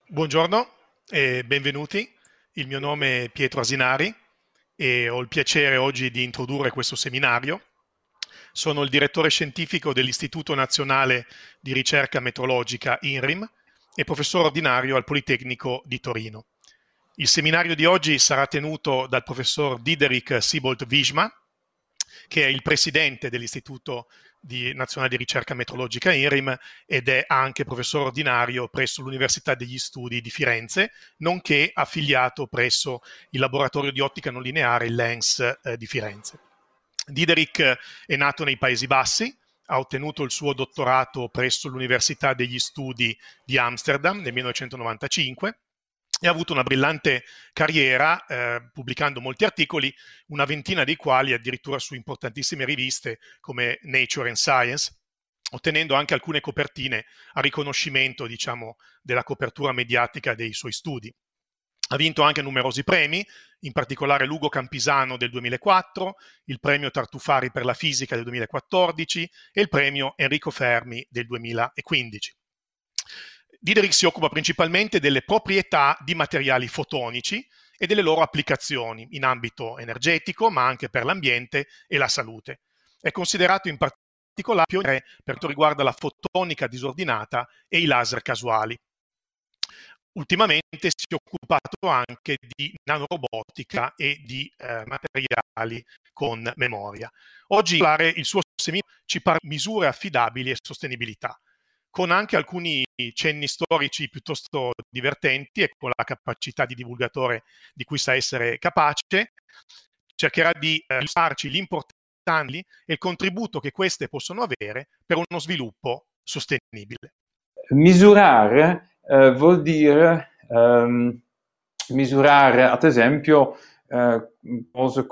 Buongiorno e benvenuti. Il mio nome è Pietro Asinari e ho il piacere oggi di introdurre questo seminario. Sono il direttore scientifico dell'Istituto Nazionale di Ricerca Metrologica INRIM e professore ordinario al Politecnico di Torino. Il seminario di oggi sarà tenuto dal professor Diderik Siebold-Wijma, che è il presidente dell'Istituto Nazionale di Ricerca Metrologica INRIM ed è anche professore ordinario presso l'Università degli Studi di Firenze, nonché affiliato presso il laboratorio di ottica non lineare, il LENS di Firenze. Diderik è nato nei Paesi Bassi, ha ottenuto il suo dottorato presso l'Università degli Studi di Amsterdam nel 1995 e ha avuto una brillante carriera pubblicando molti articoli, una ventina dei quali addirittura su importantissime riviste come Nature and Science, ottenendo anche alcune copertine a riconoscimento, diciamo, della copertura mediatica dei suoi studi. Ha vinto anche numerosi premi, in particolare l'Ugo Campisano del 2004, il premio Tartufari per la fisica del 2014 e il premio Enrico Fermi del 2015. Diderik si occupa principalmente delle proprietà di materiali fotonici e delle loro applicazioni in ambito energetico, ma anche per l'ambiente e la salute. È considerato in particolare pioniere per quanto riguarda la fotonica disordinata e i laser casuali. Ultimamente si è occupato anche di nanorobotica e di materiali con memoria. Oggi il suo seminario ci parla di misure affidabili e sostenibilità, con anche alcuni cenni storici piuttosto divertenti e con la capacità di divulgatore di cui sa essere capace, cercherà di illustrarci l'importanza e il contributo che queste possono avere per uno sviluppo sostenibile. Misurare vuol dire misurare, ad esempio, cose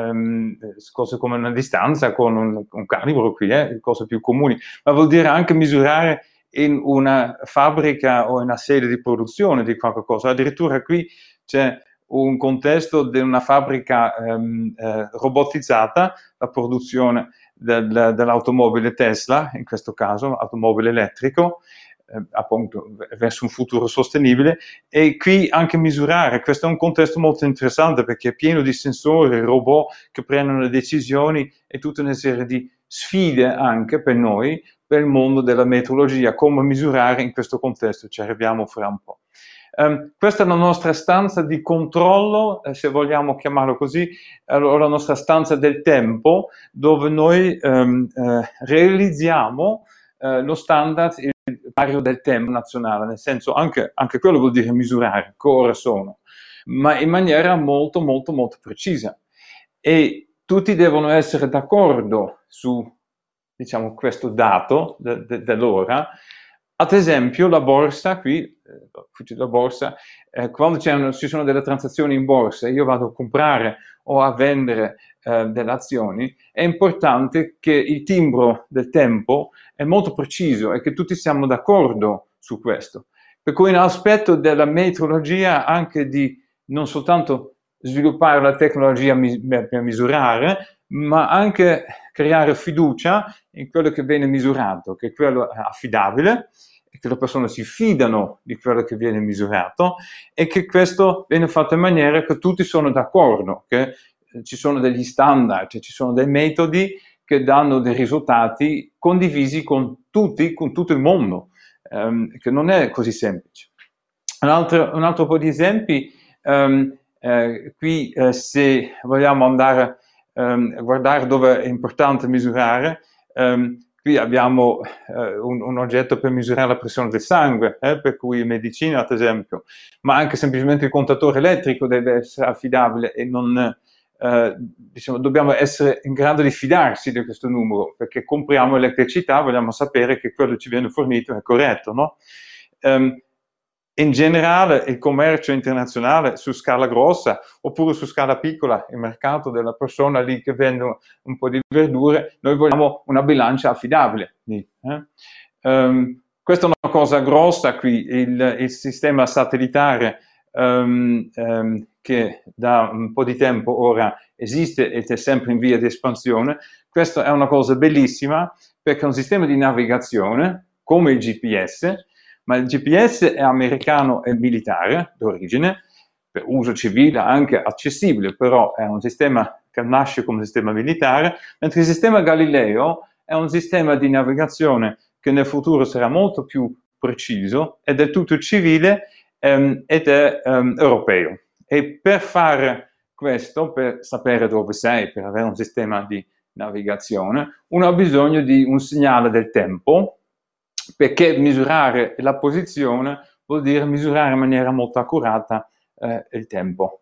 come una distanza con un calibro qui, cose più comuni, ma vuol dire anche misurare in una fabbrica o in una sede di produzione di qualche cosa. Addirittura qui c'è un contesto di una fabbrica robotizzata, la produzione dell'automobile Tesla, in questo caso, automobile elettrico, appunto verso un futuro sostenibile, e qui anche misurare. Questo è un contesto molto interessante perché è pieno di sensori, robot che prendono le decisioni e tutta una serie di sfide anche per noi, per il mondo della metrologia, come misurare in questo contesto, ci arriviamo fra un po'. Questa è la nostra stanza di controllo, se vogliamo chiamarlo così, allora la nostra stanza del tempo, dove noi realizziamo lo standard, il vario del tempo nazionale, nel senso anche quello vuol dire misurare che ore sono, ma in maniera molto molto molto precisa, e tutti devono essere d'accordo su, diciamo, questo dato dell'ora. Ad esempio la borsa, qui, la borsa, quando ci sono delle transazioni in borsa, io vado a comprare o a vendere delle azioni, è importante che il timbro del tempo è molto preciso e che tutti siamo d'accordo su questo. Per cui un aspetto della metrologia anche di non soltanto sviluppare la tecnologia per misurare, ma anche creare fiducia in quello che viene misurato, che è quello affidabile, e che le persone si fidano di quello che viene misurato, e che questo viene fatto in maniera che tutti sono d'accordo, che ci sono degli standard, ci sono dei metodi che danno dei risultati condivisi con tutti, con tutto il mondo, che non è così semplice. Un altro po' di esempi, qui se vogliamo andare a guardare dove è importante misurare, qui abbiamo un oggetto per misurare la pressione del sangue, per cui in medicina ad esempio, ma anche semplicemente il contatore elettrico deve essere affidabile e non... diciamo, dobbiamo essere in grado di fidarsi di questo numero, perché compriamo elettricità, vogliamo sapere che quello che ci viene fornito è corretto, no? In generale il commercio internazionale su scala grossa oppure su scala piccola, il mercato della persona lì che vende un po' di verdure, noi vogliamo una bilancia affidabile. Questa è una cosa grossa qui, il sistema satellitare che da un po' di tempo ora esiste ed è sempre in via di espansione. Questa è una cosa bellissima perché è un sistema di navigazione come il GPS, ma il GPS è americano e militare d'origine, per uso civile anche accessibile, però è un sistema che nasce come sistema militare, mentre il sistema Galileo è un sistema di navigazione che nel futuro sarà molto più preciso, è del tutto civile ed è europeo. E per fare questo, per sapere dove sei, per avere un sistema di navigazione, uno ha bisogno di un segnale del tempo, perché misurare la posizione vuol dire misurare in maniera molto accurata il tempo.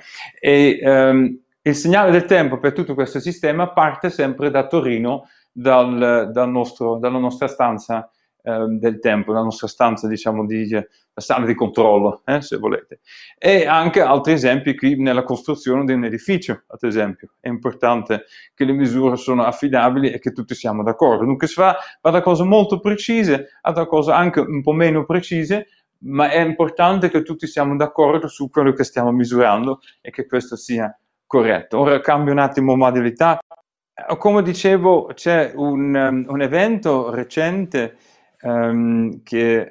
Il segnale del tempo per tutto questo sistema parte sempre da Torino, dalla nostra stanza del tempo, la nostra stanza, diciamo, la sala di controllo, se volete. E anche altri esempi qui nella costruzione di un edificio, ad esempio. È importante che le misure sono affidabili e che tutti siamo d'accordo. Dunque si va da cose molto precise a da cose anche un po' meno precise, ma è importante che tutti siamo d'accordo su quello che stiamo misurando e che questo sia corretto. Ora cambio un attimo modalità. Come dicevo, c'è un evento recente che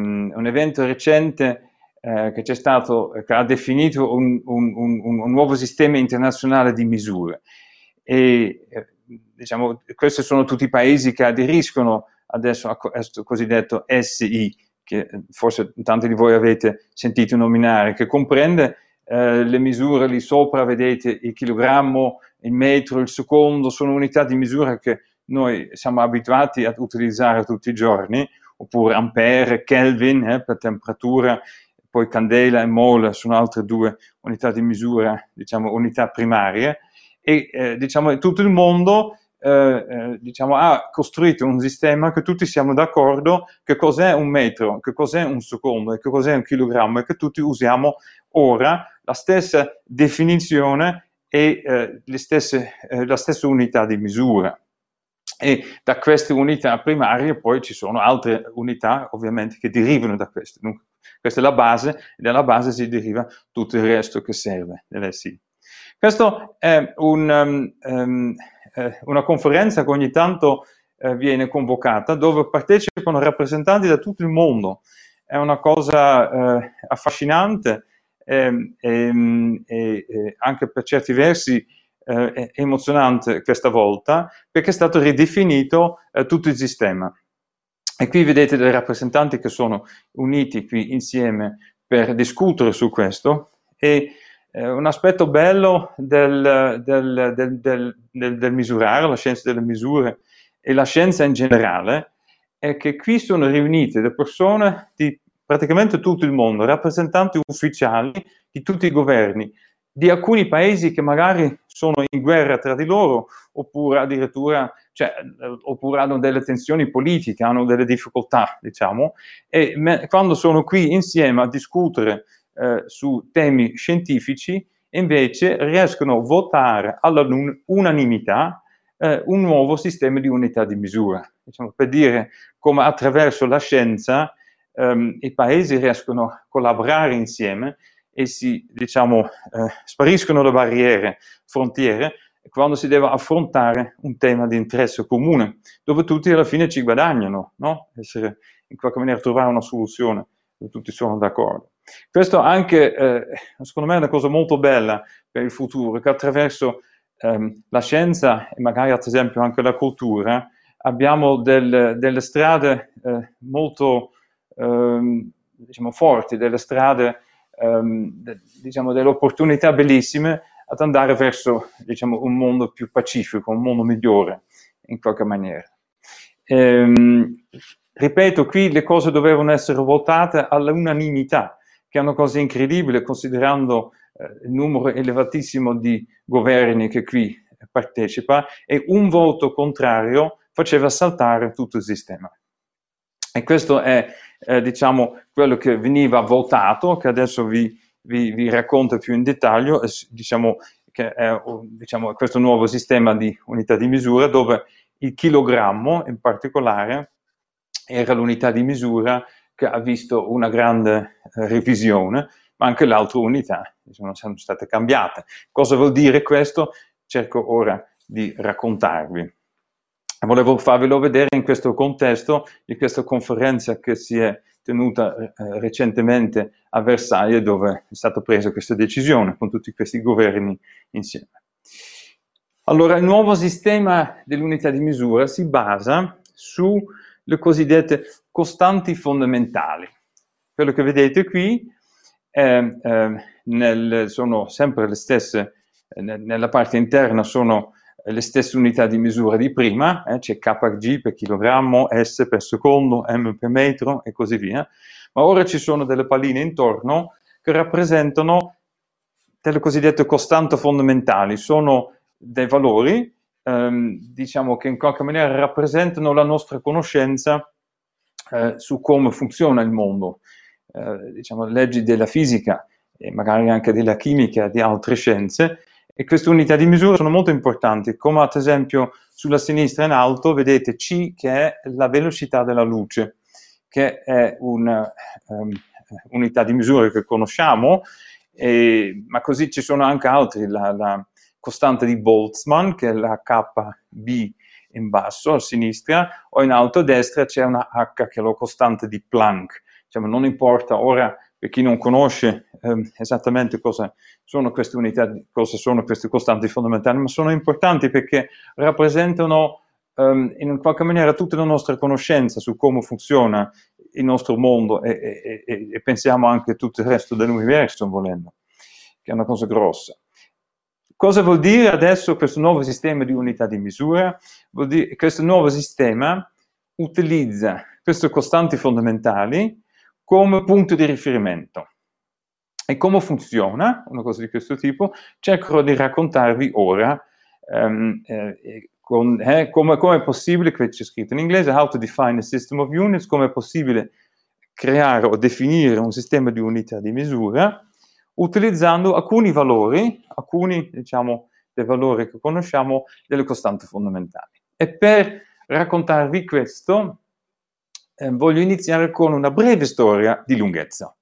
c'è stato, che ha definito un nuovo sistema internazionale di misure. E diciamo, questi sono tutti i paesi che aderiscono adesso a questo cosiddetto SI, che forse tanti di voi avete sentito nominare, che comprende le misure lì sopra, vedete il chilogrammo, il metro, il secondo, sono unità di misura che noi siamo abituati ad utilizzare tutti i giorni, oppure ampere, Kelvin per temperatura, poi candela e mole sono altre due unità di misura, diciamo unità primarie, e diciamo tutto il mondo diciamo, ha costruito un sistema che tutti siamo d'accordo che cos'è un metro, che cos'è un secondo e che cos'è un chilogrammo, e che tutti usiamo ora la stessa definizione e la stessa unità di misura. E da queste unità primarie poi ci sono altre unità ovviamente che derivano da queste. Dunque, questa è la base, e dalla base si deriva tutto il resto che serve nell'SI. Questo è una conferenza che ogni tanto viene convocata, dove partecipano rappresentanti da tutto il mondo. È una cosa affascinante e anche per certi versi emozionante questa volta, perché è stato ridefinito tutto il sistema. E qui vedete dei rappresentanti che sono uniti qui insieme per discutere su questo, e un aspetto bello del misurare, la scienza delle misure e la scienza in generale, è che qui sono riunite le persone di praticamente tutto il mondo, rappresentanti ufficiali di tutti i governi, di alcuni paesi che magari sono in guerra tra di loro, oppure addirittura, oppure hanno delle tensioni politiche, hanno delle difficoltà, diciamo, e quando sono qui insieme a discutere su temi scientifici, invece riescono a votare all'unanimità un nuovo sistema di unità di misura. Diciamo, per dire come attraverso la scienza i paesi riescono a collaborare insieme e spariscono le barriere, frontiere, quando si deve affrontare un tema di interesse comune, dove tutti alla fine ci guadagnano, no? Essere, in qualche maniera trovare una soluzione dove tutti sono d'accordo. Questo anche, secondo me, è una cosa molto bella per il futuro, che attraverso la scienza e magari ad esempio anche la cultura abbiamo delle strade molto forti, delle strade delle opportunità bellissime ad andare verso un mondo più pacifico, un mondo migliore in qualche maniera. Ripeto, qui le cose dovevano essere votate all'unanimità, che è una cosa incredibile considerando il numero elevatissimo di governi che qui partecipa, e un voto contrario faceva saltare tutto il sistema. E questo è quello che veniva votato, che adesso vi racconto più in dettaglio, che è questo nuovo sistema di unità di misura, dove il chilogrammo in particolare era l'unità di misura che ha visto una grande revisione, ma anche le altre unità sono state cambiate. Cosa vuol dire questo? Cerco ora di raccontarvi. Volevo farvelo vedere in questo contesto di questa conferenza che si è tenuta recentemente a Versailles, dove è stata presa questa decisione con tutti questi governi insieme. Allora, il nuovo sistema dell'unità di misura si basa sulle cosiddette costanti fondamentali. Quello che vedete qui sono sempre le stesse, nella parte interna sono le stesse unità di misura di prima, c'è kg per chilogrammo, S per secondo, M per metro e così via, ma ora ci sono delle palline intorno che rappresentano delle cosiddette costanti fondamentali, sono dei valori, diciamo che in qualche maniera rappresentano la nostra conoscenza su come funziona il mondo, diciamo leggi della fisica e magari anche della chimica e di altre scienze, e queste unità di misura sono molto importanti, come ad esempio sulla sinistra in alto vedete C, che è la velocità della luce, che è un'unità di misura che conosciamo, ma così ci sono anche altri, la costante di Boltzmann, che è la KB in basso a sinistra, o in alto a destra c'è una H, che è la costante di Planck. Diciamo, non importa ora, per chi non conosce esattamente cosa sono queste unità, cosa sono queste costanti fondamentali, ma sono importanti perché rappresentano in qualche maniera tutta la nostra conoscenza su come funziona il nostro mondo e pensiamo anche a tutto il resto dell'universo, volendo, che è una cosa grossa. Cosa vuol dire adesso questo nuovo sistema di unità di misura? Vuol dire che questo nuovo sistema utilizza queste costanti fondamentali come punto di riferimento. E come funziona una cosa di questo tipo? Cercherò di raccontarvi ora come è possibile, qui c'è scritto in inglese, how to define a system of units, come è possibile creare o definire un sistema di unità di misura utilizzando alcuni valori, diciamo, dei valori che conosciamo, delle costanti fondamentali. E per raccontarvi questo voglio iniziare con una breve storia di lunghezza.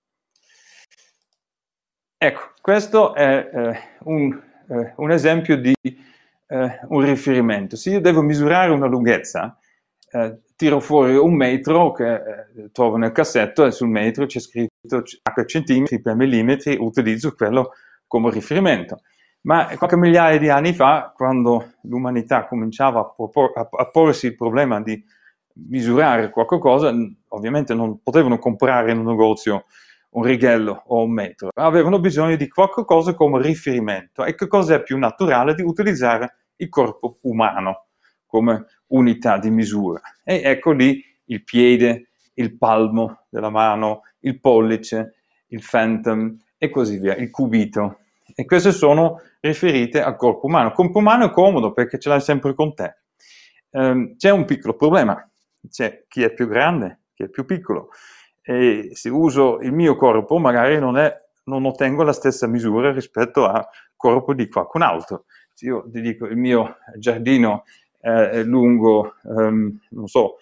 Ecco, questo è un esempio di un riferimento. Se io devo misurare una lunghezza, tiro fuori un metro che trovo nel cassetto e sul metro c'è scritto H centimetri per millimetri, utilizzo quello come riferimento. Ma qualche migliaia di anni fa, quando l'umanità cominciava a porsi il problema di misurare qualcosa, ovviamente non potevano comprare in un negozio un righello o un metro, avevano bisogno di qualcosa come riferimento. E che cosa è più naturale di utilizzare il corpo umano come unità di misura? E ecco lì il piede, il palmo della mano, il pollice, il phantom e così via, il cubito. E queste sono riferite al corpo umano. Il corpo umano è comodo perché ce l'hai sempre con te. C'è un piccolo problema, c'è chi è più grande, chi è più piccolo. E se uso il mio corpo magari non ottengo la stessa misura rispetto al corpo di qualcun altro. Se io ti dico il mio giardino è lungo, non so,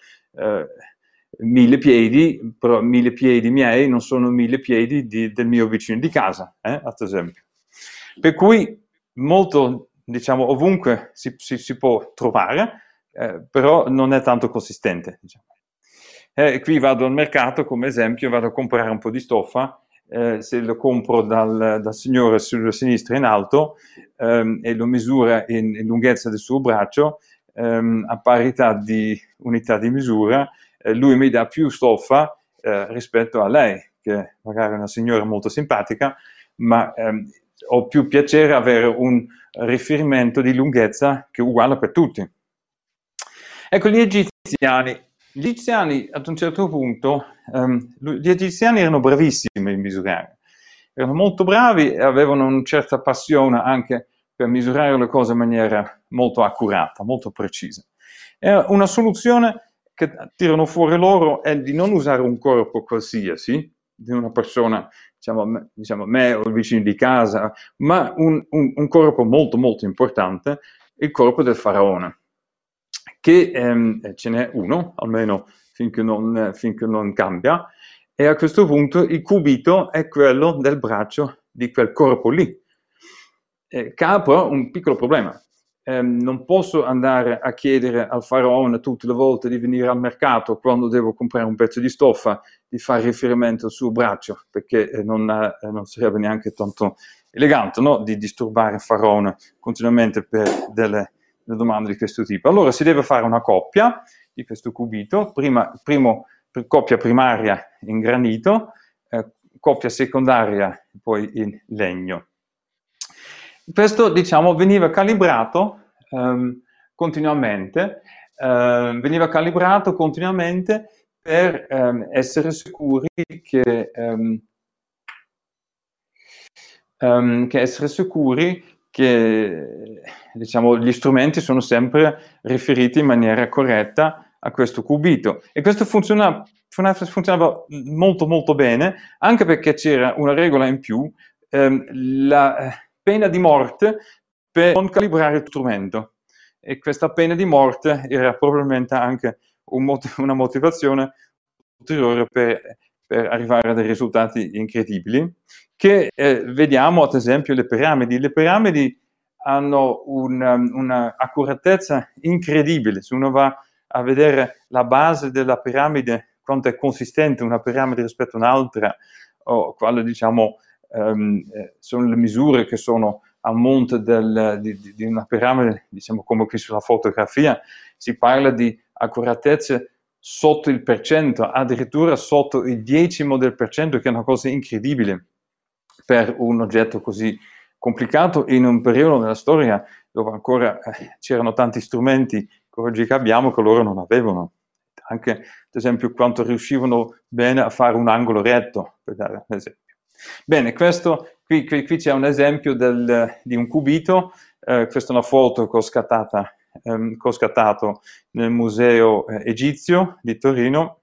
1000 piedi, però 1000 piedi miei non sono 1000 piedi del mio vicino di casa, ad esempio. Per cui molto, diciamo, ovunque si può trovare, però non è tanto consistente, diciamo. Qui vado al mercato, come esempio, vado a comprare un po' di stoffa, se lo compro dal signore sulla sinistra in alto e lo misura in lunghezza del suo braccio, a parità di unità di misura, lui mi dà più stoffa rispetto a lei, che magari è una signora molto simpatica, ma ho più piacere avere un riferimento di lunghezza che è uguale per tutti. Ecco, gli egiziani ad un certo punto, gli egiziani erano bravissimi in misurare, erano molto bravi e avevano una certa passione anche per misurare le cose in maniera molto accurata, molto precisa. E una soluzione che tirano fuori loro è di non usare un corpo qualsiasi, di una persona, diciamo me o il vicino di casa, ma un corpo molto molto importante, il corpo del faraone, che ce n'è uno, almeno finché non cambia, e a questo punto il cubito è quello del braccio di quel corpo lì. Che ha però un piccolo problema. non posso andare a chiedere al faraone tutte le volte di venire al mercato quando devo comprare un pezzo di stoffa, di fare riferimento al suo braccio, perché non sarebbe neanche tanto elegante, no? Di disturbare il faraone continuamente per delle domande di questo tipo. Allora si deve fare una coppia di questo cubito, coppia primaria in granito, coppia secondaria poi in legno. Questo, diciamo, veniva calibrato continuamente per essere sicuri che diciamo, gli strumenti sono sempre riferiti in maniera corretta a questo cubito. E questo funzionava molto molto bene, anche perché c'era una regola in più, la pena di morte per non calibrare il strumento. E questa pena di morte era probabilmente anche una motivazione ulteriore per arrivare a dei risultati incredibili, che vediamo ad esempio le piramidi. Le piramidi hanno una accuratezza incredibile. Se uno va a vedere la base della piramide, quanto è consistente una piramide rispetto a un'altra, o quale diciamo sono le misure che sono a monte di una piramide, diciamo come qui sulla fotografia, si parla di accuratezze sotto il percento, addirittura sotto il 10 del percento, che è una cosa incredibile per un oggetto così complicato in un periodo della storia dove ancora c'erano tanti strumenti che oggi abbiamo che loro non avevano. Anche, ad esempio, quanto riuscivano bene a fare un angolo retto, per dare un esempio. Bene, qui c'è un esempio di un cubito, questa è una foto che ho scattato nel Museo Egizio di Torino,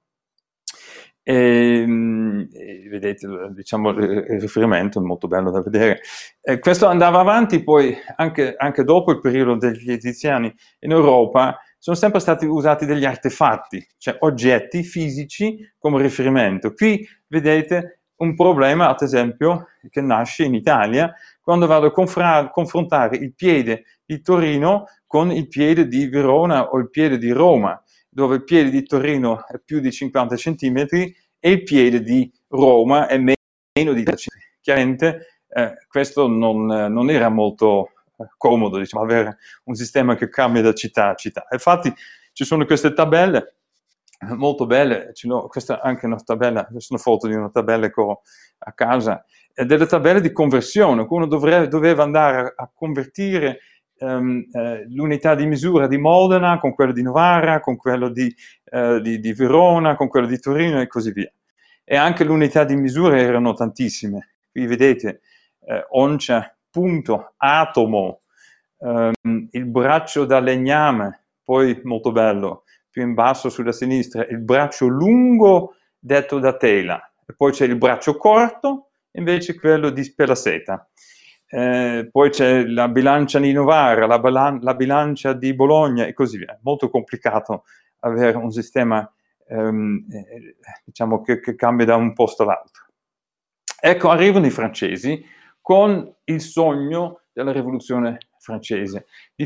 e vedete, diciamo, il riferimento è molto bello da vedere. Questo andava avanti poi anche dopo il periodo degli egiziani in Europa. Sono sempre stati usati degli artefatti, cioè oggetti fisici come riferimento. Qui vedete un problema, ad esempio, che nasce in Italia quando vado a confrontare il piede di Torino con il piede di Verona o il piede di Roma, dove il piede di Torino è più di 50 centimetri e il piede di Roma è meno di 10 centimetri. Chiaramente questo non era molto comodo, diciamo, avere un sistema che cambia da città a città. Infatti ci sono queste tabelle molto belle, questa è anche una tabella, questa è una foto di una tabella che ho a casa, delle tabelle di conversione, uno doveva andare a convertire l'unità di misura di Modena con quello di Novara, con quello di Verona, con quello di Torino e così via. E anche l'unità di misura erano tantissime. Qui vedete oncia, punto, atomo, il braccio da legname, poi molto bello, più in basso sulla sinistra, il braccio lungo detto da tela, e poi c'è il braccio corto, invece quello per la seta. Poi c'è la bilancia di Novara, la bilancia di Bologna e così via. È molto complicato avere un sistema diciamo che cambia da un posto all'altro. Ecco, arrivano i francesi con il sogno della rivoluzione francese di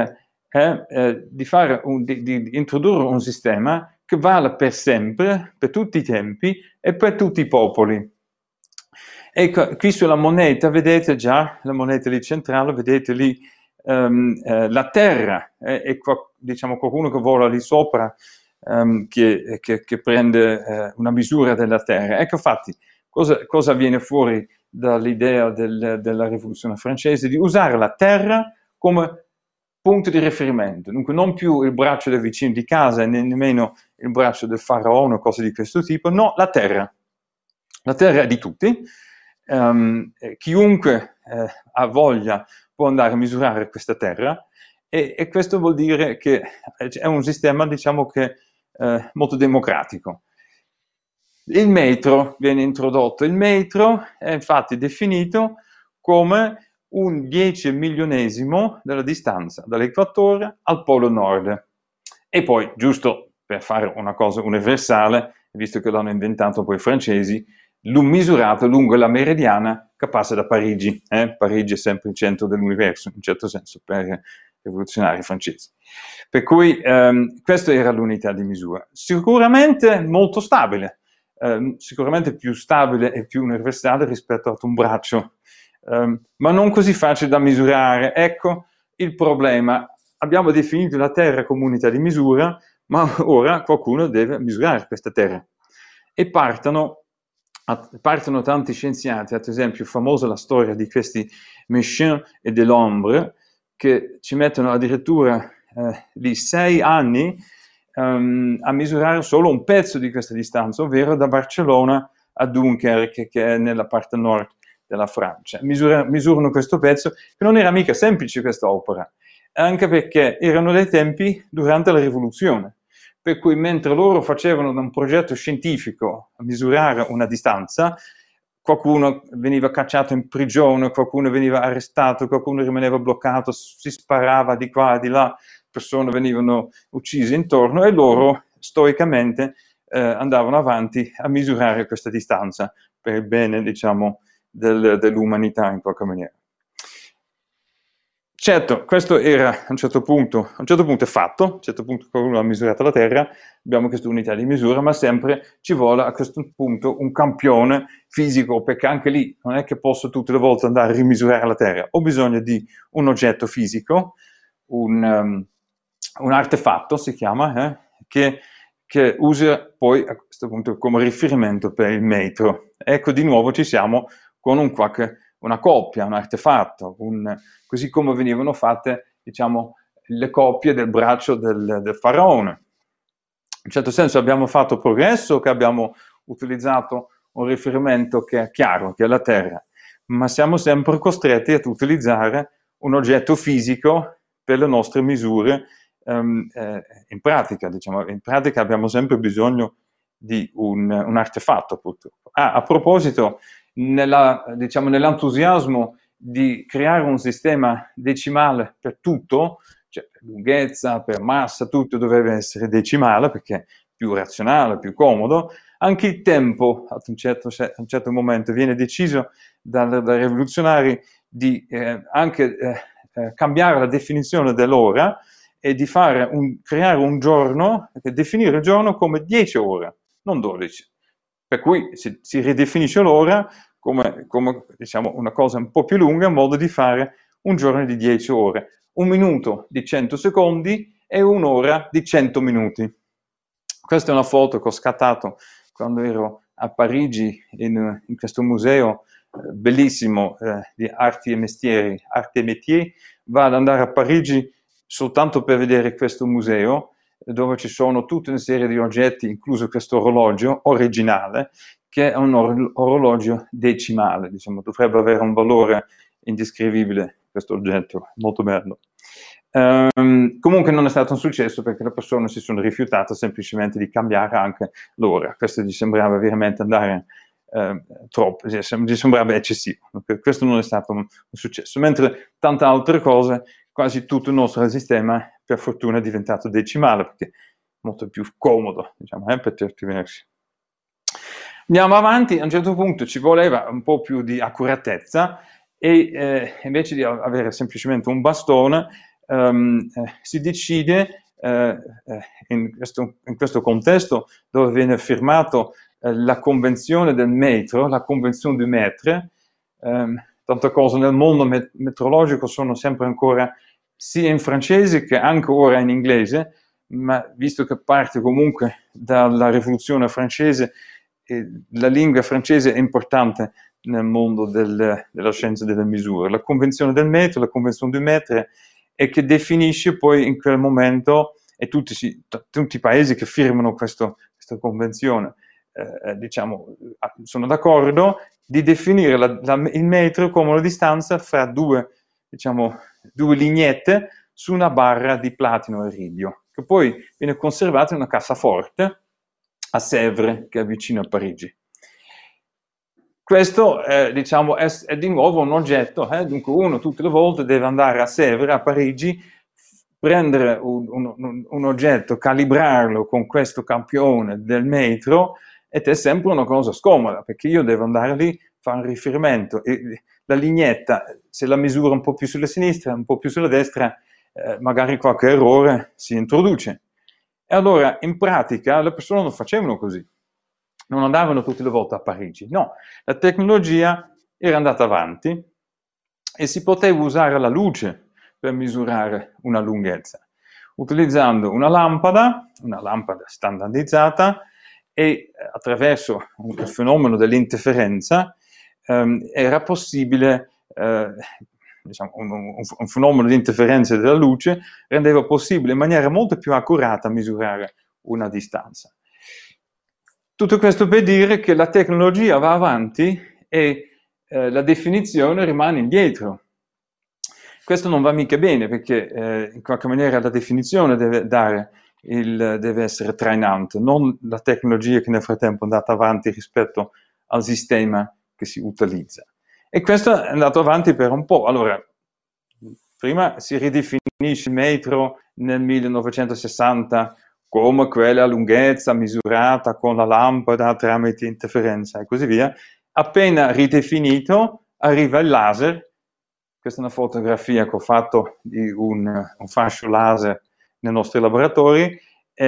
introdurre un sistema che vale per sempre, per tutti i tempi e per tutti i popoli. Ecco, qui sulla moneta, vedete già, la moneta lì centrale, vedete lì la terra, e diciamo qualcuno che vola lì sopra, che prende una misura della terra. Ecco, infatti, cosa viene fuori dall'idea della rivoluzione francese? Di usare la terra come punto di riferimento, dunque non più il braccio del vicino di casa e nemmeno il braccio del faraone o cose di questo tipo, no, la terra. La terra è di tutti, chiunque ha voglia può andare a misurare questa terra, e questo vuol dire che è un sistema, diciamo, che molto democratico. Il metro viene introdotto. Il metro è infatti definito come un 10 milionesimo della distanza dall'equatore al polo nord. E poi, giusto per fare una cosa universale, visto che l'hanno inventato poi i francesi, misurato lungo la meridiana che passa da Parigi. Parigi è sempre il centro dell'universo, in un certo senso, per rivoluzionari francesi. Per cui questa era l'unità di misura. Sicuramente molto stabile, sicuramente più stabile e più universale rispetto ad un braccio, ma non così facile da misurare. Ecco il problema. Abbiamo definito la Terra come unità di misura, ma ora qualcuno deve misurare questa Terra. E partono tanti scienziati, ad esempio famosa la storia di questi Méchain e Delambre, che ci mettono addirittura di 6 anni a misurare solo un pezzo di questa distanza, ovvero da Barcellona a Dunkerque, che è nella parte nord della Francia. Misurano questo pezzo, che non era mica semplice questa opera, anche perché erano dei tempi durante la rivoluzione, per cui mentre loro facevano un progetto scientifico a misurare una distanza, qualcuno veniva cacciato in prigione, qualcuno veniva arrestato, qualcuno rimaneva bloccato, si sparava di qua e di là, persone venivano uccise intorno e loro stoicamente andavano avanti a misurare questa distanza per il bene, diciamo, dell'umanità in qualche maniera. Certo, questo era a un certo punto è fatto, a un certo punto qualcuno ha misurato la Terra, abbiamo questa unità di misura, ma sempre ci vuole a questo punto un campione fisico, perché anche lì non è che posso tutte le volte andare a rimisurare la Terra, ho bisogno di un oggetto fisico, un artefatto si chiama, che usa poi a questo punto come riferimento per il metro. Ecco, di nuovo ci siamo con una coppia, un artefatto, così come venivano fatte, diciamo, le coppie del braccio del faraone. In un certo senso abbiamo fatto progresso, che abbiamo utilizzato un riferimento che è chiaro, che è la Terra, ma siamo sempre costretti ad utilizzare un oggetto fisico per le nostre misure in pratica. Diciamo, in pratica abbiamo sempre bisogno di un artefatto, purtroppo. A proposito, nell'entusiasmo di creare un sistema decimale per tutto, cioè per lunghezza, per massa, tutto dovrebbe essere decimale perché è più razionale, più comodo. Anche il tempo, ad un certo momento, viene deciso dai rivoluzionari di cambiare la definizione dell'ora e di creare un giorno, definire il giorno come 10 ore, non 12. Per cui si ridefinisce l'ora come diciamo, una cosa un po' più lunga, in modo di fare un giorno di 10 ore, un minuto di 100 secondi e un'ora di 100 minuti. Questa è una foto che ho scattato quando ero a Parigi in questo museo bellissimo di arti e mestieri, Arte et Métier. Vado ad andare a Parigi soltanto per vedere questo museo, dove ci sono tutta una serie di oggetti, incluso questo orologio originale, che è un orologio decimale, diciamo, dovrebbe avere un valore indescrivibile questo oggetto, molto bello. Comunque non è stato un successo perché le persone si sono rifiutate semplicemente di cambiare anche l'ora. Questo gli sembrava veramente andare troppo, gli sembrava eccessivo. Questo non è stato un successo, mentre tante altre cose, quasi tutto il nostro sistema per fortuna è diventato decimale perché è molto più comodo, diciamo, per certi versi. Andiamo avanti, a un certo punto ci voleva un po' più di accuratezza e invece di avere semplicemente un bastone si decide in questo contesto dove viene firmato la convenzione del metro, la convenzione du maître. Tante cose nel mondo metrologico sono sempre ancora sia in francese che anche ora in inglese, ma visto che parte comunque dalla rivoluzione francese, la lingua francese è importante nel mondo della scienza delle misure. La convenzione del metro, la convenzione du maître, e che definisce poi in quel momento, e tutti i paesi che firmano questa convenzione diciamo, sono d'accordo di definire il metro come la distanza fra due lineette su una barra di platino e iridio, che poi viene conservata in una cassaforte a Sèvres, che è vicino a Parigi. Questo diciamo, è di nuovo un oggetto, dunque uno tutte le volte deve andare a Sèvres, a Parigi, prendere un oggetto, calibrarlo con questo campione del metro, ed è sempre una cosa scomoda, perché io devo andare lì, fare un riferimento, e la lineetta, se la misura un po' più sulla sinistra, un po' più sulla destra, magari qualche errore si introduce. E allora, in pratica, le persone non facevano così. Non andavano tutte le volte a Parigi. No, la tecnologia era andata avanti e si poteva usare la luce per misurare una lunghezza, utilizzando una lampada standardizzata, e attraverso il fenomeno dell'interferenza era possibile, diciamo, un fenomeno di interferenza della luce rendeva possibile in maniera molto più accurata misurare una distanza. Tutto questo per dire che la tecnologia va avanti e la definizione rimane indietro. Questo non va mica bene, perché in qualche maniera la definizione deve essere trainante, non la tecnologia che nel frattempo è andata avanti rispetto al sistema che si utilizza. E questo è andato avanti per un po'. Allora, prima si ridefinisce il metro nel 1960 come quella lunghezza misurata con la lampada tramite interferenza e così via. Appena ridefinito, arriva il laser. Questa è una fotografia che ho fatto di un fascio laser nei nostri laboratori,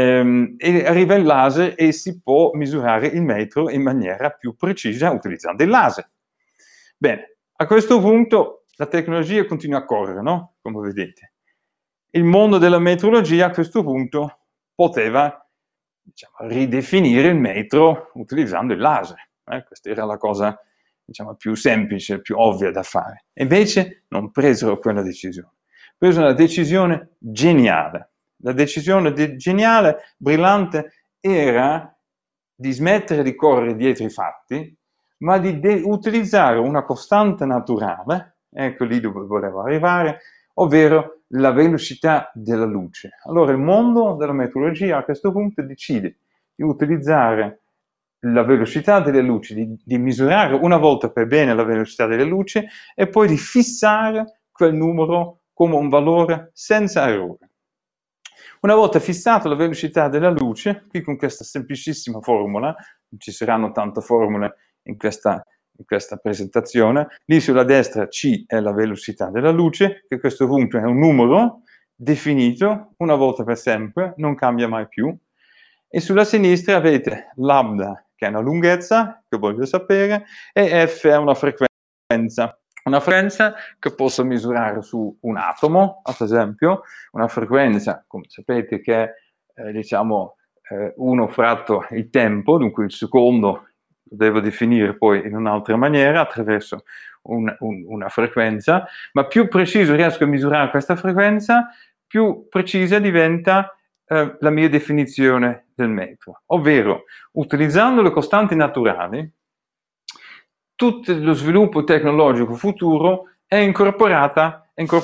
e arriva il laser e si può misurare il metro in maniera più precisa utilizzando il laser. Bene, a questo punto la tecnologia continua a correre, no? Come vedete. Il mondo della metrologia a questo punto poteva, diciamo, ridefinire il metro utilizzando il laser. Questa era la cosa, diciamo, più semplice, più ovvia da fare. E invece non presero quella decisione. Presero una decisione geniale. La decisione geniale, brillante, era di smettere di correre dietro i fatti, ma di utilizzare una costante naturale, ecco lì dove volevo arrivare, ovvero la velocità della luce. Allora il mondo della metrologia a questo punto decide di utilizzare la velocità delle luci, di misurare una volta per bene la velocità delle luci e poi di fissare quel numero come un valore senza errore. Una volta fissata la velocità della luce, qui con questa semplicissima formula, non ci saranno tante formule in questa presentazione, lì sulla destra C è la velocità della luce, che a questo punto è un numero definito una volta per sempre, non cambia mai più, e sulla sinistra avete lambda, che è una lunghezza, che voglio sapere, e F è una frequenza che posso misurare su un atomo, ad esempio, una frequenza, come sapete, che è, diciamo, 1 fratto il tempo, dunque il secondo lo devo definire poi in un'altra maniera, attraverso una frequenza, ma più preciso riesco a misurare questa frequenza, più precisa diventa la mia definizione del metro. Ovvero, utilizzando le costanti naturali, tutto lo sviluppo tecnologico futuro è incorporato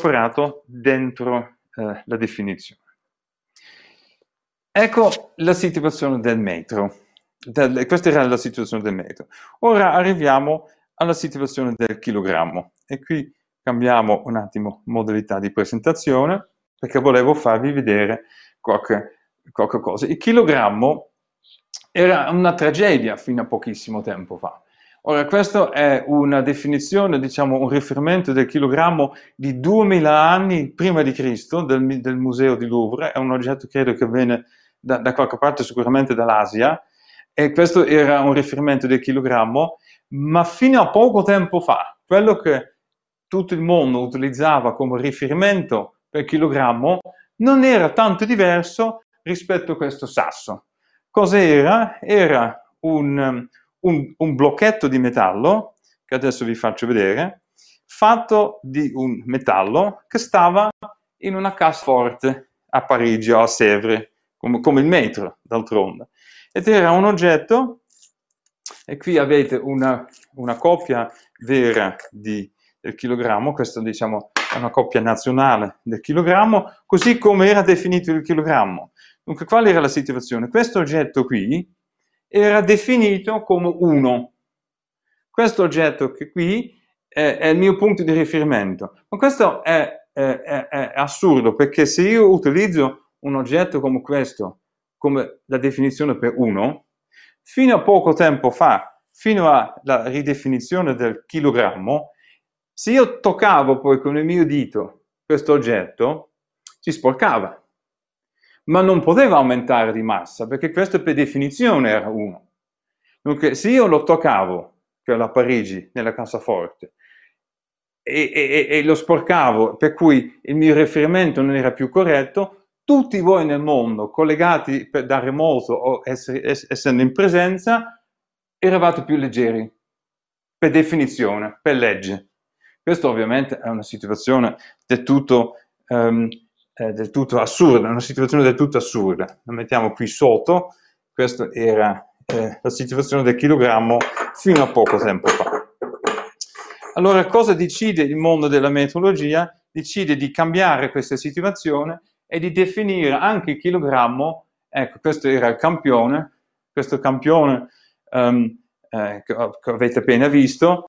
dentro la definizione. Ecco la situazione del metro. Questa era la situazione del metro. Ora arriviamo alla situazione del chilogrammo. E qui cambiamo un attimo modalità di presentazione, perché volevo farvi vedere qualche cosa. Il chilogrammo era una tragedia fino a pochissimo tempo fa. Ora, questa è una definizione, diciamo, un riferimento del chilogrammo di 2000 anni prima di Cristo, del Museo di Louvre. È un oggetto, credo, che viene da qualche parte, sicuramente dall'Asia, e questo era un riferimento del chilogrammo, ma fino a poco tempo fa, quello che tutto il mondo utilizzava come riferimento per chilogrammo non era tanto diverso rispetto a questo sasso. Cos'era? Era un blocchetto di metallo, che adesso vi faccio vedere, fatto di un metallo che stava in una cassaforte a Parigi o a Sèvres, come il metro, d'altronde. Ed era un oggetto, e qui avete una copia vera del chilogrammo, questa, diciamo, è una copia nazionale del chilogrammo, così come era definito il chilogrammo. Dunque, qual era la situazione? Questo oggetto qui era definito come 1. Questo oggetto che qui è il mio punto di riferimento. Ma questo è assurdo, perché se io utilizzo un oggetto come questo, come la definizione per 1, fino a poco tempo fa, fino alla ridefinizione del chilogrammo, se io toccavo poi con il mio dito questo oggetto, si sporcava, ma non poteva aumentare di massa, perché questo per definizione era 1. Dunque, se io lo toccavo, che era a Parigi, nella cassaforte, e lo sporcavo, per cui il mio riferimento non era più corretto, tutti voi nel mondo, collegati da remoto o essendo in presenza, eravate più leggeri, per definizione, per legge. Questo ovviamente è una situazione del tutto assurda, una situazione del tutto assurda. La mettiamo qui sotto, questa era la situazione del chilogrammo fino a poco tempo fa. Allora, cosa decide il mondo della metrologia? Decide di cambiare questa situazione e di definire anche il chilogrammo. Ecco, questo era il campione, questo campione che avete appena visto,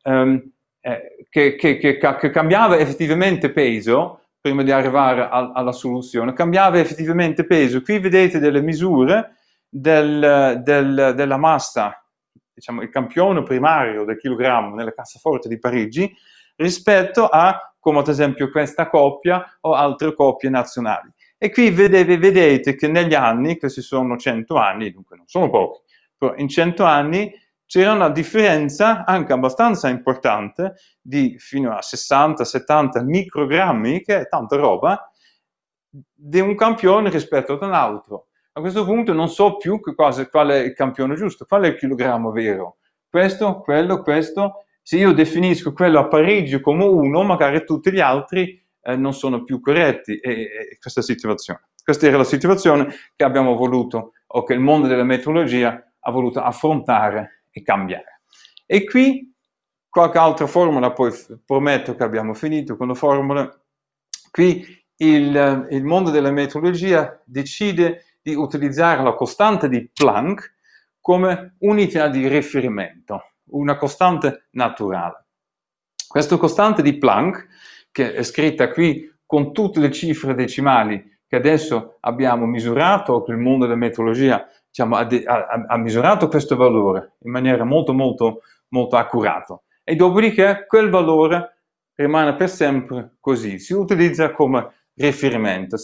che cambiava effettivamente peso prima di arrivare alla soluzione, cambiava effettivamente peso. Qui vedete delle misure della massa, diciamo il campione primario del chilogrammo nella cassaforte di Parigi, rispetto a, come ad esempio questa coppia o altre coppie nazionali. E qui vedete che negli anni, questi sono 100 anni, dunque non sono pochi, però in 100 anni c'era una differenza anche abbastanza importante di fino a 60-70 microgrammi, che è tanta roba, di un campione rispetto ad un altro. A questo punto non so più qual è il campione giusto, qual è il chilogrammo vero. Questo, quello, questo. Se io definisco quello a Parigi come 1, magari tutti gli altri non sono più corretti. E questa situazione. Questa era la situazione che abbiamo voluto, o che il mondo della metrologia ha voluto affrontare e cambiare. E qui qualche altra formula, poi prometto che abbiamo finito con le formule. Qui il mondo della metrologia decide di utilizzare la costante di Planck come unità di riferimento, una costante naturale. Questa costante di Planck, che è scritta qui con tutte le cifre decimali che adesso abbiamo misurato, o che il mondo della metrologia diciamo, ha misurato questo valore in maniera molto accurata. E dopodiché quel valore rimane per sempre così, si utilizza come riferimento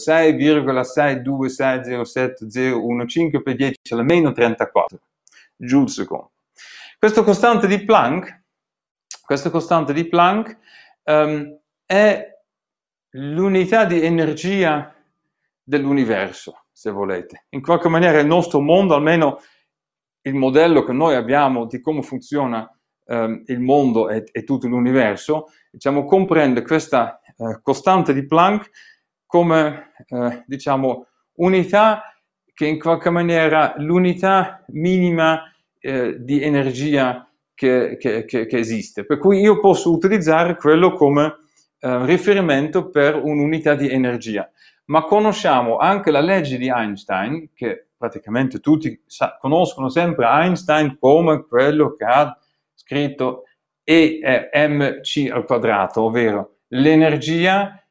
6,62607,015 per 10 alla meno 34 joule secondo. Questa costante di Planck è l'unità di energia dell'universo, se volete. In qualche maniera il nostro mondo, almeno il modello che noi abbiamo di come funziona il mondo e tutto l'universo, diciamo, comprende questa costante di Planck come, diciamo, unità che in qualche maniera l'unità minima di energia che esiste. Per cui io posso utilizzare quello come riferimento per un'unità di energia. Ma conosciamo anche la legge di Einstein, che praticamente tutti conoscono sempre Einstein come quello che ha scritto E è mc al quadrato, ovvero l'energia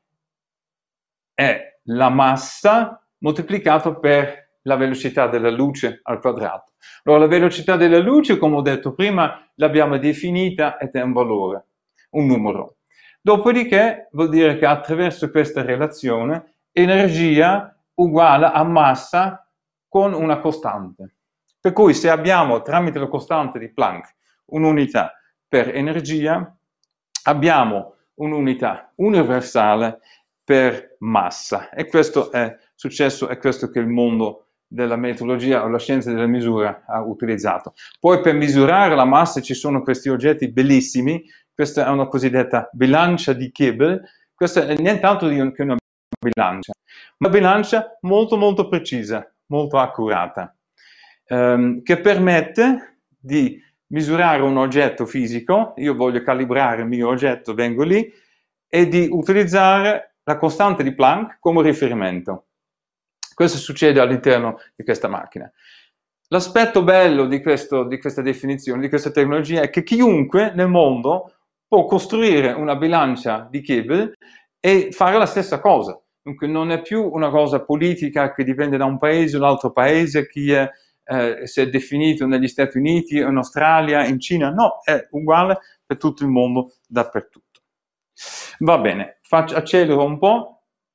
è la massa moltiplicato per la velocità della luce al quadrato. Allora, la velocità della luce, come ho detto prima, l'abbiamo definita ed è un valore, un numero. Dopodiché vuol dire che attraverso questa relazione energia uguale a massa con una costante. Per cui se abbiamo tramite la costante di Planck un'unità per energia, abbiamo un'unità universale per massa. E questo è successo, è questo che il mondo della metrologia o la scienza della misura ha utilizzato. Poi per misurare la massa ci sono questi oggetti bellissimi. Questa è una cosiddetta bilancia di Kibble. Questa è nient'altro che una bilancia. Una bilancia molto precisa, molto accurata, che permette di misurare un oggetto fisico. Io voglio calibrare il mio oggetto, vengo lì, e di utilizzare la costante di Planck come riferimento. Questo succede all'interno di questa macchina. L'aspetto bello di questa definizione, di questa tecnologia, è che chiunque nel mondo può costruire una bilancia di Kibble e fare la stessa cosa. Dunque non è più una cosa politica che dipende da un paese o un altro paese, chi è, se è definito negli Stati Uniti, in Australia, in Cina. No, è uguale per tutto il mondo, dappertutto. Va bene, accelero un po'.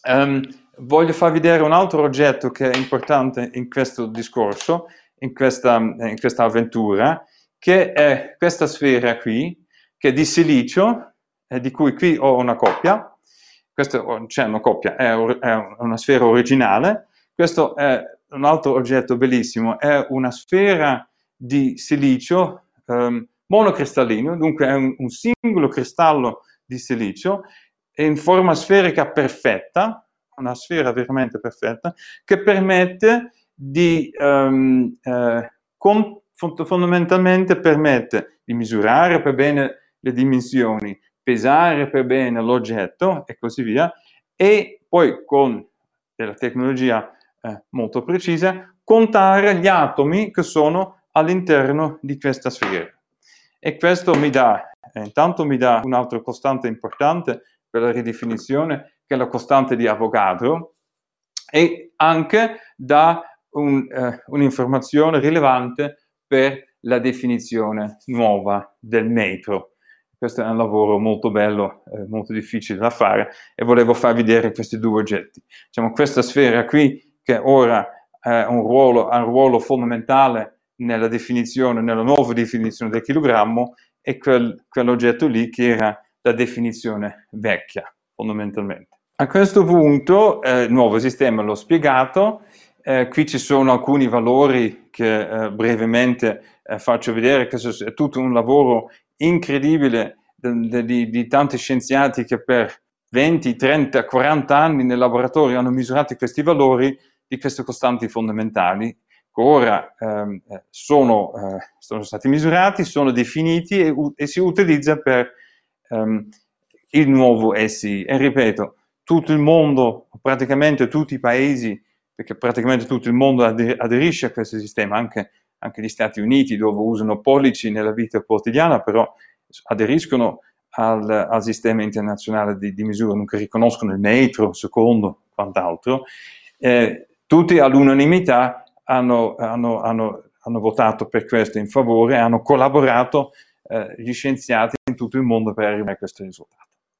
Voglio far vedere un altro oggetto che è importante in questo discorso, in questa avventura, che è questa sfera qui, che è di silicio, di cui qui ho una copia. Questa c'è una copia, è una sfera originale. Questo è un altro oggetto bellissimo, è una sfera di silicio monocristallino, dunque è un singolo cristallo di silicio in forma sferica perfetta, una sfera veramente perfetta, che permette di, fondamentalmente permette di misurare per bene le dimensioni, pesare per bene l'oggetto e così via, e poi con della tecnologia molto precisa, contare gli atomi che sono all'interno di questa sfera. E questo intanto mi dà un'altra costante importante per la ridefinizione, che è la costante di Avogadro, e anche dà un'informazione rilevante per la definizione nuova del metro. Questo è un lavoro molto bello, molto difficile da fare, e volevo far vedere questi due oggetti. Diciamo, questa sfera qui, che ora ha un ruolo fondamentale nella nuova definizione del chilogrammo, e quell'oggetto lì che era la definizione vecchia, fondamentalmente. A questo punto il nuovo sistema l'ho spiegato, qui ci sono alcuni valori che brevemente faccio vedere. Questo è tutto un lavoro incredibile di tanti scienziati che per 20, 30, 40 anni nel laboratorio hanno misurato questi valori di queste costanti fondamentali, che ora sono stati misurati, sono definiti e si utilizza per il nuovo SI. E ripeto, tutto il mondo, praticamente tutti i paesi, perché praticamente tutto il mondo aderisce a questo sistema, anche gli Stati Uniti, dove usano pollici nella vita quotidiana, però aderiscono al sistema internazionale di misura, dunque riconoscono il metro, il secondo, quant'altro. Tutti all'unanimità hanno votato per questo in favore, hanno collaborato gli scienziati in tutto il mondo per arrivare a questo risultato.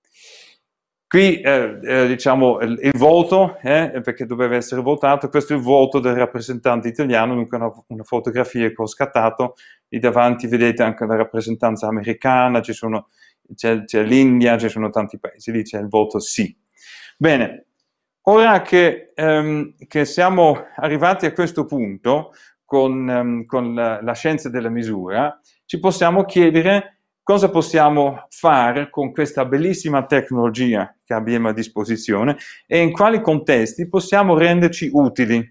Qui diciamo il voto, perché doveva essere votato, questo è il voto del rappresentante italiano, dunque una fotografia che ho scattato, lì davanti vedete anche la rappresentanza americana, c'è l'India, ci sono tanti paesi, lì c'è il voto sì. Bene, ora che siamo arrivati a questo punto con la scienza della misura, ci possiamo chiedere cosa possiamo fare con questa bellissima tecnologia che abbiamo a disposizione e in quali contesti possiamo renderci utili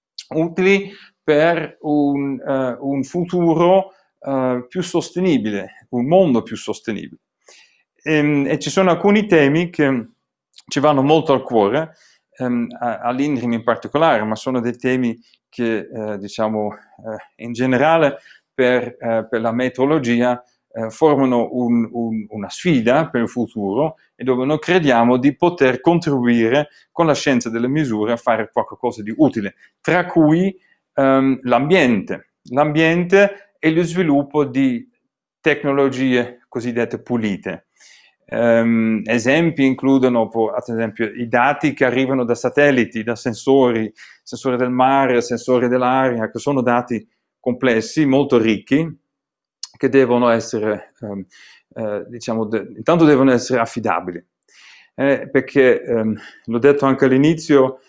per un futuro più sostenibile, un mondo più sostenibile. E ci sono alcuni temi che ci vanno molto al cuore, all'Indrim in particolare, ma sono dei temi che diciamo in generale per la metrologia formano una sfida per il futuro, e dove noi crediamo di poter contribuire con la scienza delle misure a fare qualcosa di utile, tra cui l'ambiente e lo sviluppo di tecnologie cosiddette pulite. Esempi includono, ad esempio, i dati che arrivano da satelliti, da sensori del mare, sensori dell'aria, che sono dati complessi, molto ricchi, che devono essere, diciamo, intanto devono essere affidabili, perché, l'ho detto anche all'inizio,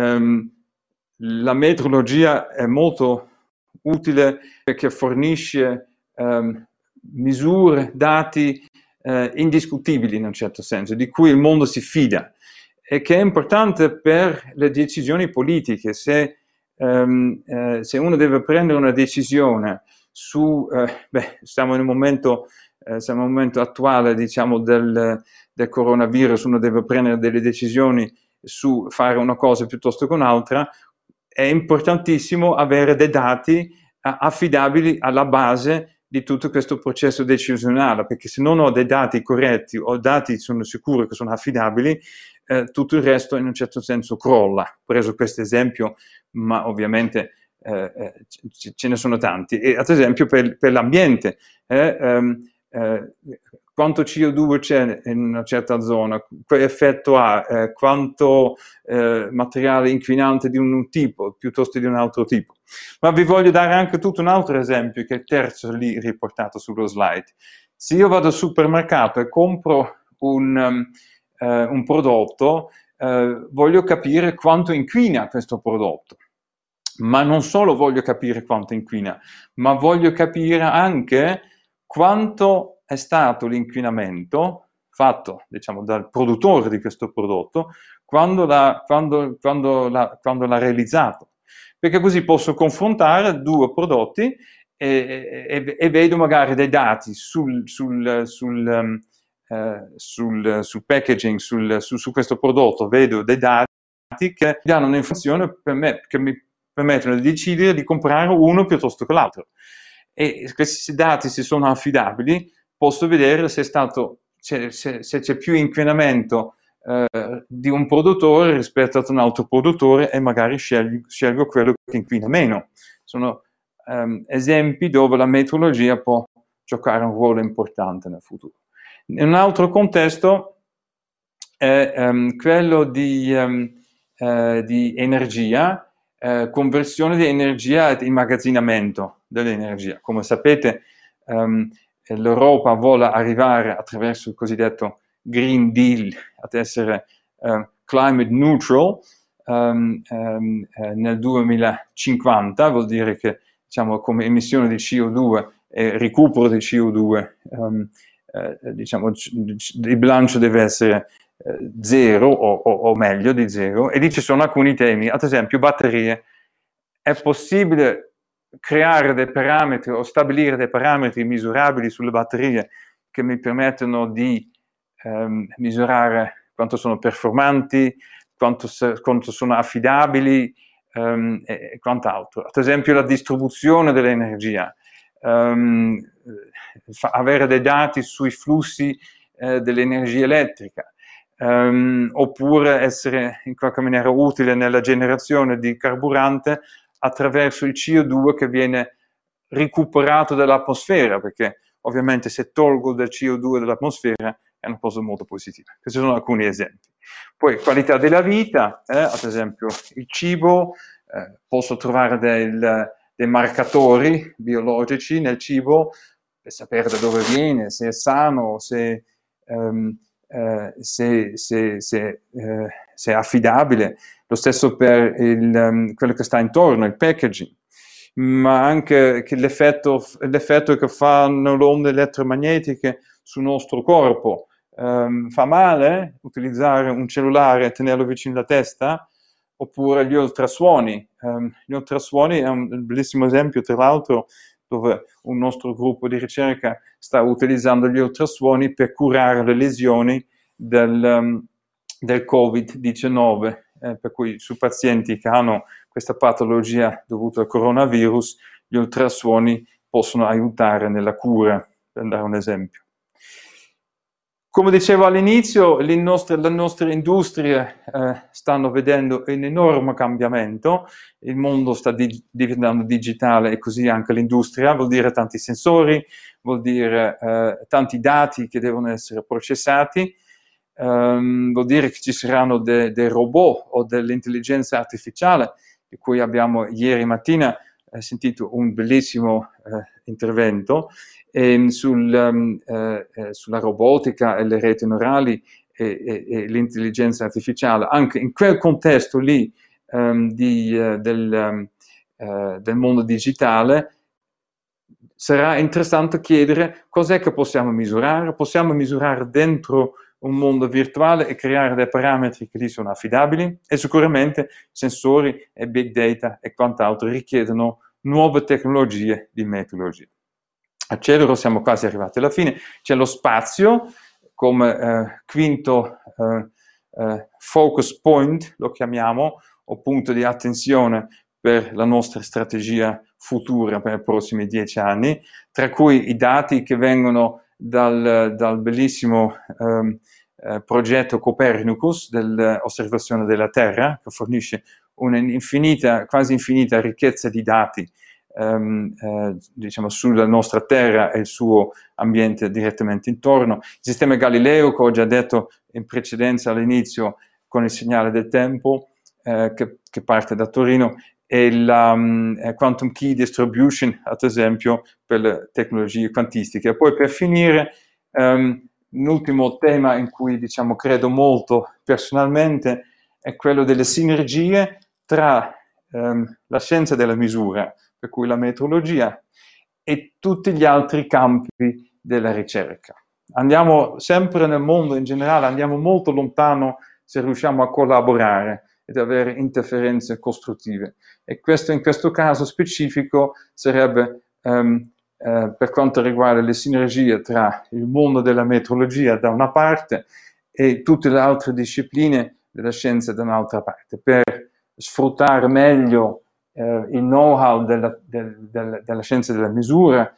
la metrologia è molto utile perché fornisce misure, dati indiscutibili in un certo senso, di cui il mondo si fida, e che è importante per le decisioni politiche. Se uno deve prendere una decisione siamo in un momento attuale, diciamo, del coronavirus, uno deve prendere delle decisioni su fare una cosa piuttosto che un'altra, è importantissimo avere dei dati affidabili alla base di tutto questo processo decisionale, perché se non ho dei dati corretti o dati sono sicuro che sono affidabili, tutto il resto in un certo senso crolla. Ho preso questo esempio, ma ovviamente ce ne sono tanti. E ad esempio per l'ambiente, quanto CO2 c'è in una certa zona, che effetto ha, quanto materiale inquinante di un tipo piuttosto di un altro tipo. Ma vi voglio dare anche tutto un altro esempio, che è il terzo lì riportato sullo slide. Se io vado al supermercato e compro un prodotto, voglio capire quanto inquina questo prodotto. Ma non solo voglio capire quanto inquina, ma voglio capire anche quanto è stato l'inquinamento fatto, diciamo, dal produttore di questo prodotto quando l'ha realizzato. Perché così posso confrontare due prodotti e vedo magari dei dati sul packaging, su questo prodotto, vedo dei dati che danno un'informazione che mi permettono di decidere di comprare uno piuttosto che l'altro. E questi dati, se sono affidabili, posso vedere se c'è più inquinamento di un produttore rispetto ad un altro produttore e magari scelgo quello che inquina meno. Sono esempi dove la metrologia può giocare un ruolo importante nel futuro. In un altro contesto è quello di energia, conversione di energia ed immagazzinamento dell'energia. Come sapete, l'Europa vuole arrivare attraverso il cosiddetto Green Deal ad essere climate neutral nel 2050, vuol dire che, diciamo, come emissione di CO2 e recupero di CO2, diciamo, il bilancio deve essere zero o meglio di zero, e lì ci sono alcuni temi, ad esempio batterie. È possibile creare dei parametri o stabilire dei parametri misurabili sulle batterie che mi permettono di misurare quanto sono performanti, quanto sono affidabili e quant'altro. Ad esempio la distribuzione dell'energia, avere dei dati sui flussi dell'energia elettrica, oppure essere in qualche maniera utile nella generazione di carburante attraverso il CO2 che viene recuperato dall'atmosfera, perché ovviamente se tolgo del CO2 dall'atmosfera è una cosa molto positiva. Questi sono alcuni esempi. Poi qualità della vita, ad esempio il cibo, posso trovare dei marcatori biologici nel cibo per sapere da dove viene, se è sano, se è affidabile. Lo stesso per quello che sta intorno, il packaging, ma anche l'effetto che fanno le onde elettromagnetiche sul nostro corpo. Fa male utilizzare un cellulare e tenerlo vicino alla testa? Oppure gli ultrasuoni. Gli ultrasuoni è un bellissimo esempio, tra l'altro, dove un nostro gruppo di ricerca sta utilizzando gli ultrasuoni per curare le lesioni del Covid-19, per cui su pazienti che hanno questa patologia dovuta al coronavirus, gli ultrasuoni possono aiutare nella cura, per dare un esempio. Come dicevo all'inizio, le nostre industrie stanno vedendo un enorme cambiamento, il mondo sta diventando digitale e così anche l'industria, vuol dire tanti sensori, vuol dire tanti dati che devono essere processati, vuol dire che ci saranno dei robot o dell'intelligenza artificiale, di cui abbiamo ieri mattina sentito un bellissimo intervento, sulla robotica e le reti neurali e l'intelligenza artificiale. Anche in quel contesto lì del mondo digitale sarà interessante chiedere cos'è che possiamo misurare. Possiamo misurare dentro un mondo virtuale e creare dei parametri che lì sono affidabili, e sicuramente sensori e big data e quant'altro richiedono nuove tecnologie di metrologia. Accelero, siamo quasi arrivati alla fine. C'è lo spazio come quinto focus point, lo chiamiamo, o punto di attenzione per la nostra strategia futura per i prossimi 10 anni, tra cui i dati che vengono dal bellissimo progetto Copernicus dell'osservazione della Terra, che fornisce una quasi infinita ricchezza di dati diciamo, sulla nostra Terra e il suo ambiente direttamente intorno. Il sistema Galileo, che ho già detto in precedenza all'inizio, con il segnale del tempo, che parte da Torino, e la Quantum Key Distribution, ad esempio, per le tecnologie quantistiche. E poi per finire, l'ultimo tema in cui, diciamo, credo molto personalmente è quello delle sinergie tra la scienza della misura, per cui la metrologia, e tutti gli altri campi della ricerca. Andiamo sempre nel mondo in generale, andiamo molto lontano se riusciamo a collaborare ed avere interferenze costruttive. E questo, in questo caso specifico, sarebbe per quanto riguarda le sinergie tra il mondo della metrologia da una parte e tutte le altre discipline della scienza da un'altra parte, per sfruttare meglio il know-how della scienza della misura,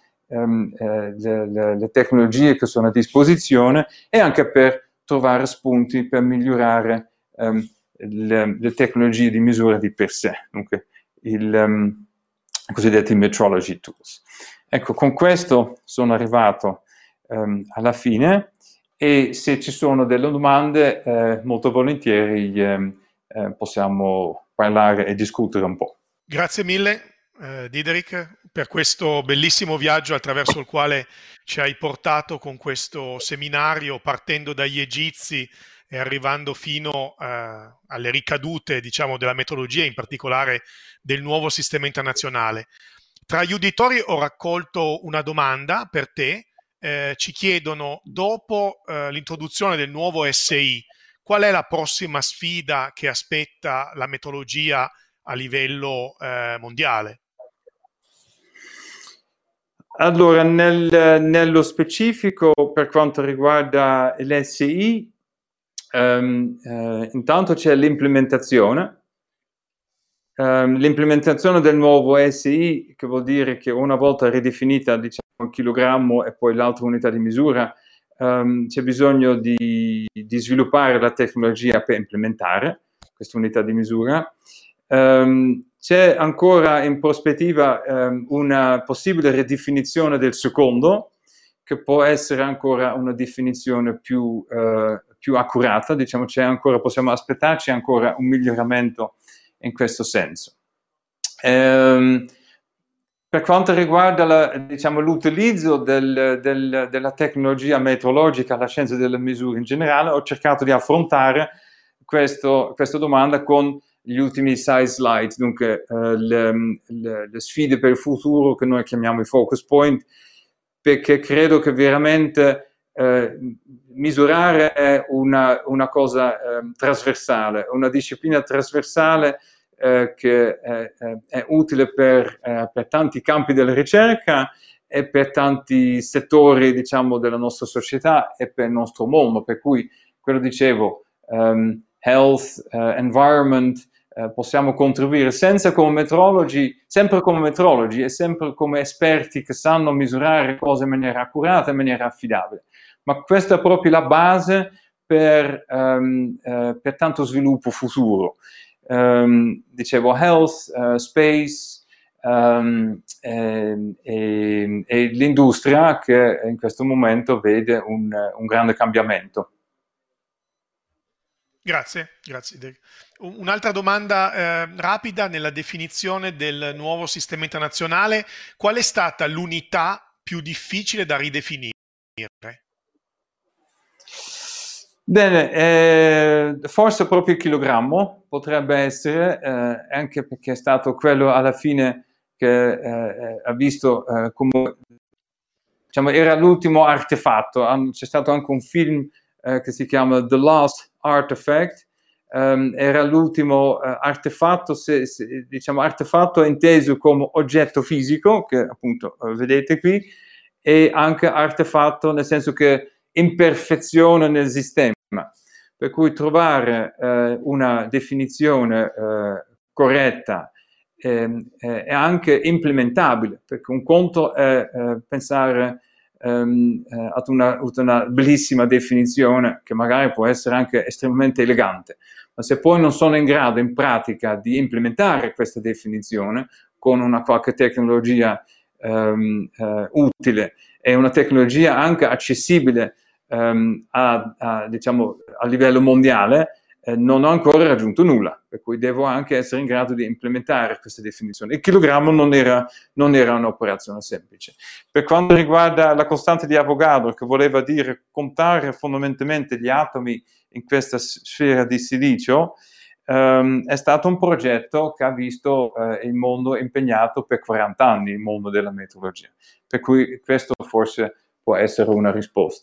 le tecnologie che sono a disposizione, e anche per trovare spunti per migliorare le tecnologie di misura di per sé, dunque i cosiddetti metrology tools. Ecco, con questo sono arrivato alla fine, e se ci sono delle domande, molto volentieri possiamo parlare e discutere un po'. Grazie mille, Diderik, per questo bellissimo viaggio attraverso il quale ci hai portato con questo seminario, partendo dagli egizi e arrivando fino alle ricadute, diciamo, della metodologia, in particolare del nuovo sistema internazionale. Tra gli uditori ho raccolto una domanda per te. Ci chiedono, dopo l'introduzione del nuovo SI, qual è la prossima sfida che aspetta la metodologia a livello mondiale? Allora, nello specifico, per quanto riguarda l'SI, intanto c'è l'implementazione. L'implementazione del nuovo SI, che vuol dire che una volta ridefinita, diciamo, il chilogrammo e poi l'altra unità di misura, c'è bisogno di sviluppare la tecnologia per implementare questa unità di misura. C'è ancora in prospettiva una possibile ridefinizione del secondo, che può essere ancora una definizione più accurata, diciamo, possiamo aspettarci ancora un miglioramento in questo senso. Per quanto riguarda diciamo, l'utilizzo della tecnologia metrologica, la scienza delle misure in generale, ho cercato di affrontare questa domanda con gli ultimi 6 slide, dunque le sfide per il futuro che noi chiamiamo i focus point, perché credo che veramente misurare è una cosa trasversale, una disciplina trasversale che è utile per tanti campi della ricerca e per tanti settori, diciamo, della nostra società e per il nostro mondo, per cui, quello dicevo, health, environment, possiamo contribuire sempre come metrologi e sempre come esperti che sanno misurare cose in maniera accurata, in maniera affidabile. Ma questa è proprio la base per tanto sviluppo futuro. Dicevo health, space e l'industria che in questo momento vede un grande cambiamento. Grazie. Un'altra domanda rapida nella definizione del nuovo sistema internazionale: qual è stata l'unità più difficile da ridefinire? Bene, forse proprio il chilogrammo potrebbe essere, anche perché è stato quello alla fine che ha visto come, diciamo, era l'ultimo artefatto. C'è stato anche un film che si chiama The Last Artifact, era l'ultimo artefatto, diciamo artefatto inteso come oggetto fisico, che appunto vedete qui, e anche artefatto nel senso che imperfezione nel sistema, per cui trovare una definizione corretta è anche implementabile, perché un conto è pensare ad una bellissima definizione che magari può essere anche estremamente elegante, ma se poi non sono in grado in pratica di implementare questa definizione, con una qualche tecnologia utile e una tecnologia anche accessibile diciamo, a livello mondiale, non ho ancora raggiunto nulla, per cui devo anche essere in grado di implementare questa definizione. Il chilogrammo non era un'operazione semplice. Per quanto riguarda la costante di Avogadro, che voleva dire contare fondamentalmente gli atomi in questa sfera di silicio, è stato un progetto che ha visto il mondo impegnato per 40 anni, il mondo della metrologia. Per cui questo forse può essere una risposta.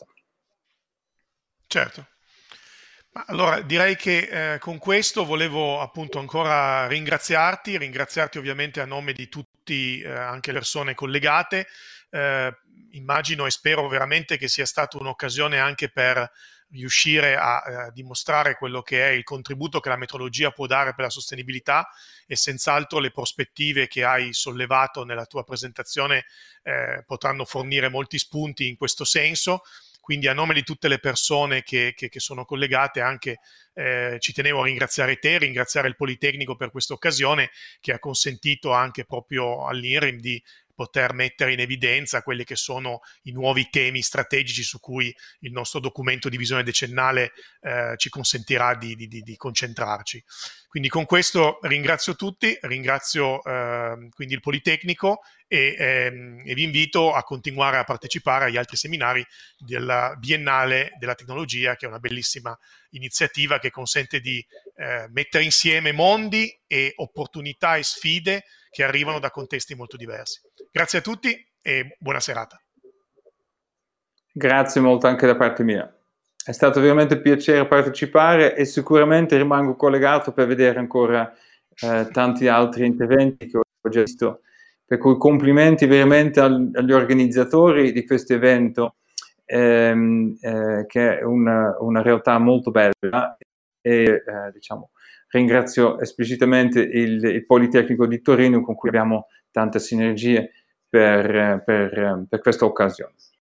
Certo. Ma allora direi che con questo volevo appunto ancora ringraziarti ovviamente a nome di tutti, anche le persone collegate. Immagino e spero veramente che sia stata un'occasione anche per riuscire a dimostrare quello che è il contributo che la metrologia può dare per la sostenibilità, e senz'altro le prospettive che hai sollevato nella tua presentazione potranno fornire molti spunti in questo senso. Quindi a nome di tutte le persone che sono collegate, anche ci tenevo a ringraziare te, ringraziare il Politecnico per questa occasione che ha consentito anche proprio all'INRIM di poter mettere in evidenza quelli che sono i nuovi temi strategici su cui il nostro documento di visione decennale ci consentirà di concentrarci. Quindi con questo ringrazio tutti, ringrazio quindi il Politecnico e vi invito a continuare a partecipare agli altri seminari della Biennale della Tecnologia, che è una bellissima iniziativa che consente di mettere insieme mondi e opportunità e sfide che arrivano da contesti molto diversi. Grazie a tutti e buona serata. Grazie molto anche da parte mia. È stato veramente un piacere partecipare e sicuramente rimango collegato per vedere ancora tanti altri interventi che ho già visto. Per cui complimenti veramente agli organizzatori di questo evento, che è una realtà molto bella, e diciamo, ringrazio esplicitamente il Politecnico di Torino con cui abbiamo tante sinergie per questa occasione.